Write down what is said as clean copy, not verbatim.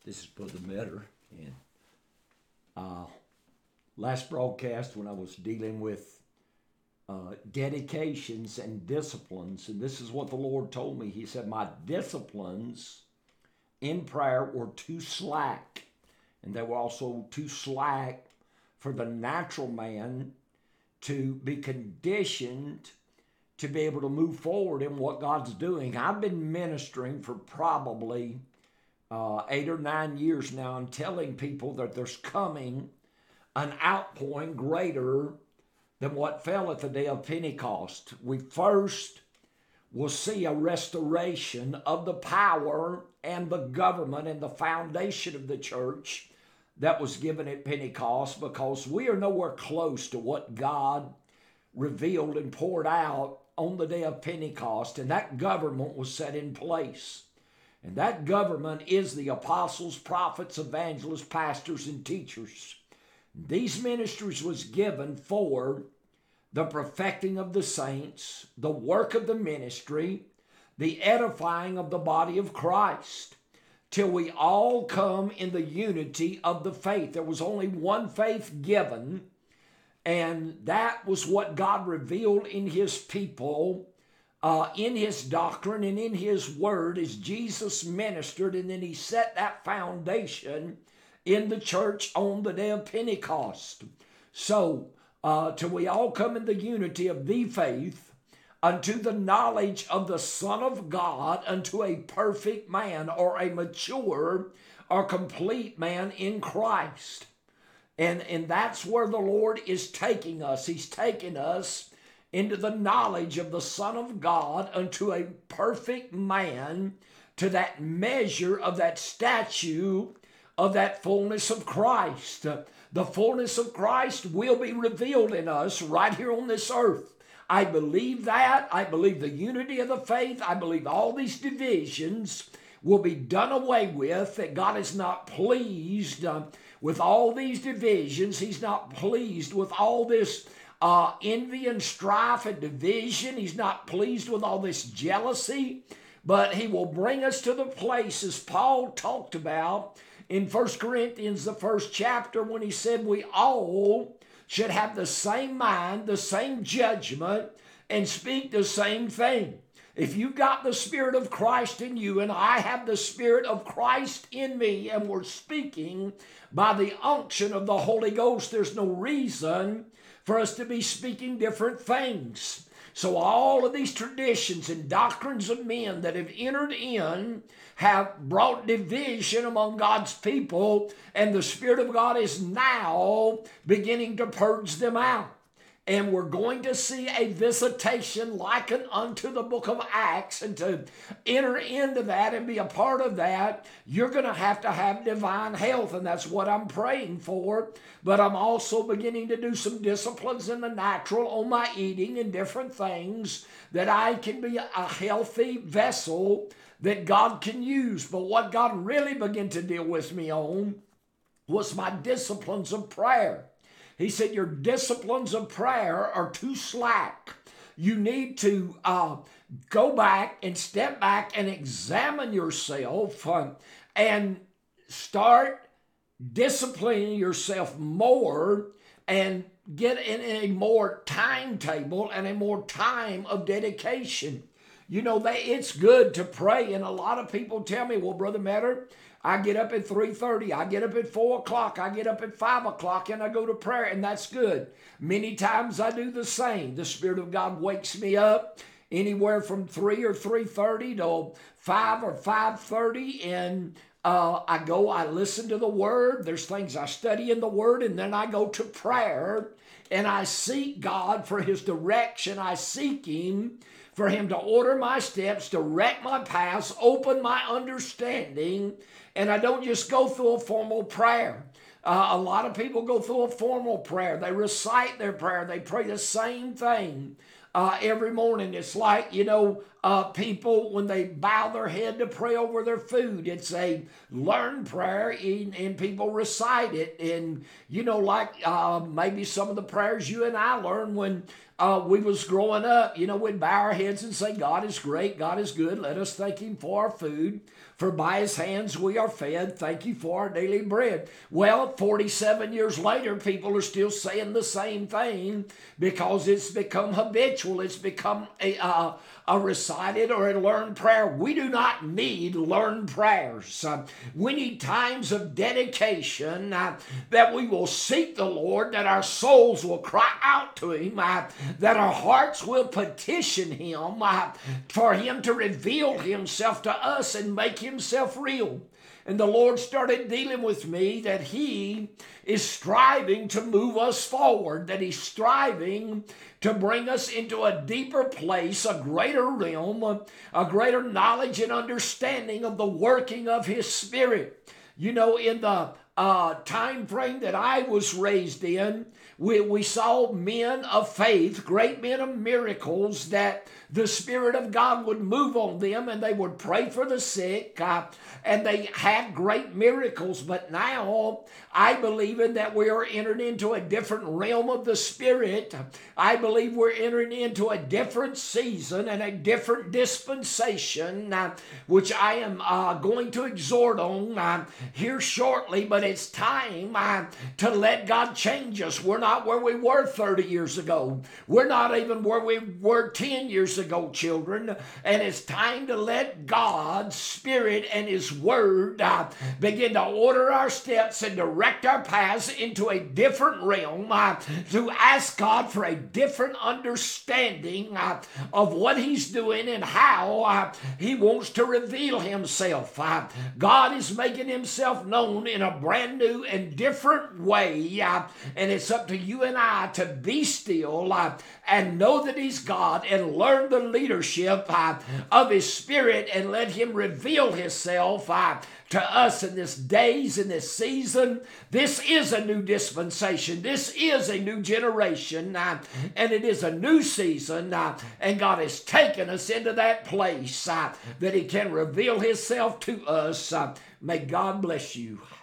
This is Brother Metter. And last broadcast, when I was dealing with dedications and disciplines, and this is what the Lord told me. He said, my disciplines in prayer were too slack, and they were also too slack for the natural man to be conditioned to be able to move forward in what God's doing. I've been ministering for probably 8 or 9 years now and telling people that there's coming an outpouring greater than what fell at the day of Pentecost. We first will see a restoration of the power and the government and the foundation of the church that was given at Pentecost, because we are nowhere close to what God revealed and poured out on the day of Pentecost, and that government was set in place. And that government is the apostles, prophets, evangelists, pastors, and teachers. These ministries was given for the perfecting of the saints, the work of the ministry, the edifying of the body of Christ, till we all come in the unity of the faith. There was only one faith given, and that was what God revealed in his people, in his doctrine and in his word, as Jesus ministered, and then he set that foundation in the church on the day of Pentecost. So, till we all come in the unity of the faith, unto the knowledge of the Son of God, unto a perfect man, or a mature or complete man in Christ. And that's where the Lord is taking us. He's taking us into the knowledge of the Son of God, unto a perfect man, to that measure of that statue of that fullness of Christ. The fullness of Christ will be revealed in us right here on this earth. I believe that. I believe the unity of the faith. I believe all these divisions will be done away with, that God is not pleased with all these divisions. He's not pleased with all this envy and strife and division. He's not pleased with all this jealousy, but he will bring us to the place, as Paul talked about in 1 Corinthians, the first chapter, when he said we all should have the same mind, the same judgment, and speak the same thing. If you've got the Spirit of Christ in you, and I have the Spirit of Christ in me, and we're speaking by the unction of the Holy Ghost, there's no reason for us to be speaking different things. So all of these traditions and doctrines of men that have entered in have brought division among God's people, and the Spirit of God is now beginning to purge them out. And we're going to see a visitation likened unto the book of Acts. And to enter into that and be a part of that, you're going to have divine health. And that's what I'm praying for. But I'm also beginning to do some disciplines in the natural on my eating and different things, that I can be a healthy vessel that God can use. But what God really began to deal with me on was my disciplines of prayer. He said, your disciplines of prayer are too slack. You need to go back and step back and examine yourself and start disciplining yourself more, and get in a more timetable and a more time of dedication. You know, it's good to pray, and a lot of people tell me, well, Brother Metter, I get up at 3:30, I get up at 4 o'clock, I get up at 5 o'clock, and I go to prayer, and that's good. Many times I do the same. The Spirit of God wakes me up anywhere from 3 or 3:30 to 5 or 5:30, and I listen to the Word. There's things I study in the Word, and then I go to prayer, and I seek God for His direction. I seek Him for Him to order my steps, direct my paths, open my understanding, and I don't just go through a formal prayer. A lot of people go through a formal prayer. They recite their prayer. They pray the same thing every morning. It's like, people, when they bow their head to pray over their food, it's a learned prayer, and people recite it. And, like maybe some of the prayers you and I learned when we was growing up, we'd bow our heads and say, God is great, God is good, let us thank him for our food. For by his hands we are fed. Thank you for our daily bread. Well, 47 years later, people are still saying the same thing because it's become habitual. It's become a recited or a learned prayer. We do not need learned prayers. We need times of dedication that we will seek the Lord, that our souls will cry out to him, that our hearts will petition him for him to reveal himself to us and make himself real. And the Lord started dealing with me that he is striving to move us forward, that he's striving to bring us into a deeper place, a greater realm, a greater knowledge and understanding of the working of his Spirit. In the time frame that I was raised in, we saw men of faith, great men of miracles, that the Spirit of God would move on them and they would pray for the sick, and they had great miracles. But now I believe in that we are entering into a different realm of the Spirit. I believe we're entering into a different season and a different dispensation, which I am going to exhort on here shortly. But it's time to let God change us. We're not where we were 30 years ago. We're not even where we were 10 years ago, children. And it's time to let God's Spirit and his Word begin to order our steps and direct our paths into a different realm, to ask God for a different understanding of what he's doing and how he wants to reveal himself. God is making himself known in a brand new and different way, and it's up to you and I to be still and know that he's God and learn the leadership of his Spirit and let him reveal himself to us in this days, in this season. This is a new dispensation. This is a new generation, and it is a new season, and God has taken us into that place that he can reveal himself to us. May God bless you.